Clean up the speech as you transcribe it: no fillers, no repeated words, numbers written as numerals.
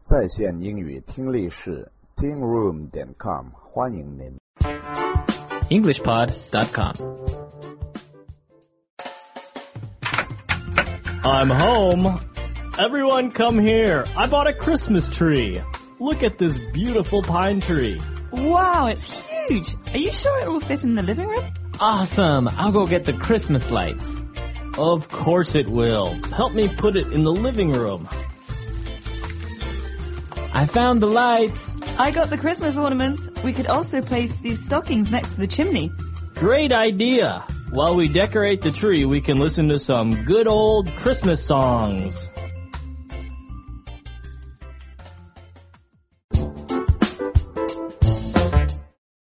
在线英语听力室 tingroom.com 欢迎您。 EnglishPod.com. I'm home. Everyone come here. I bought a Christmas tree. Look at this beautiful pine tree. Wow, it's huge. Are you sure it will fit in the living room? Awesome. I'll go get the Christmas lights. Of course it will. Help me put it in the living room. I found the lights. I got the Christmas ornaments. We could also place these stockings next to the chimney. Great idea. While we decorate the tree, we can listen to some good old Christmas songs.